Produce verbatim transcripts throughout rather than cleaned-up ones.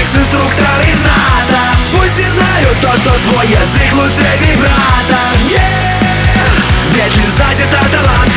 секс-инструктор из НАТО. Пусть и знают то, что твой язык лучше вибрато. Yeah! Ведь лизать это талант.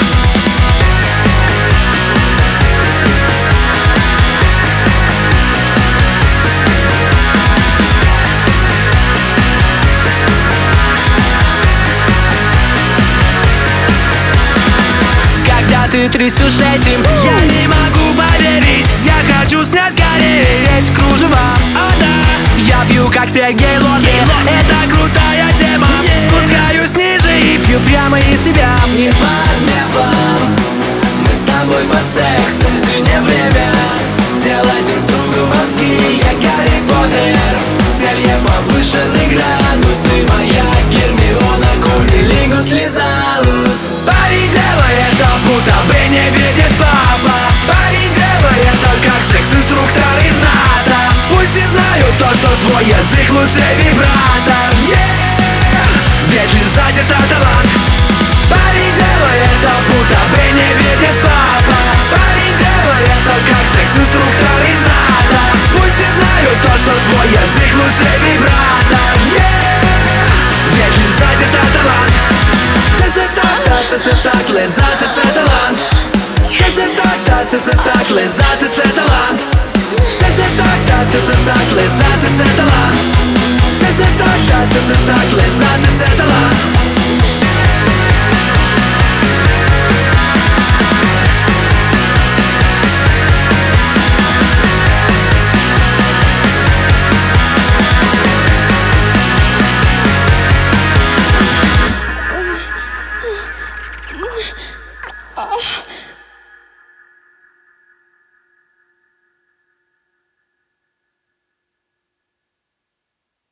Ты трясешь этим, я не могу поверить. Я хочу снять скорее эти кружева. О да, я пью коктейль Гейлорди, это крутая тема. yeah. Спускаюсь ниже и пью прямо из себя. Не под мефом, мы с тобой под секс. То есть не время делать друг другу мозги. Я Гарри Поттер, зелье повышенный градус. Ты моя Гермиона, Кунилингус, Лизаус. Парень делает то, будто бы не видит папа. Парень делает то, как секс-инструктор из НАТО. Пусть и знают то, что твой язык лучше вибрато. Yeah! Ведь лизать это талант. Парень делает то, будто бы не видит папа. Парень делает то, как секс-инструктор из НАТО. Пусть и знают то, что твой язык лучше вибрато. Yeah! Ведь лизать это талант. Це-це-так, лизати це талант. Це-це-так, це-це-так, лизати це талант. Це-це-так, це-це-так, лизати це талант. Це-це-так, це-це-так, лизати це талант.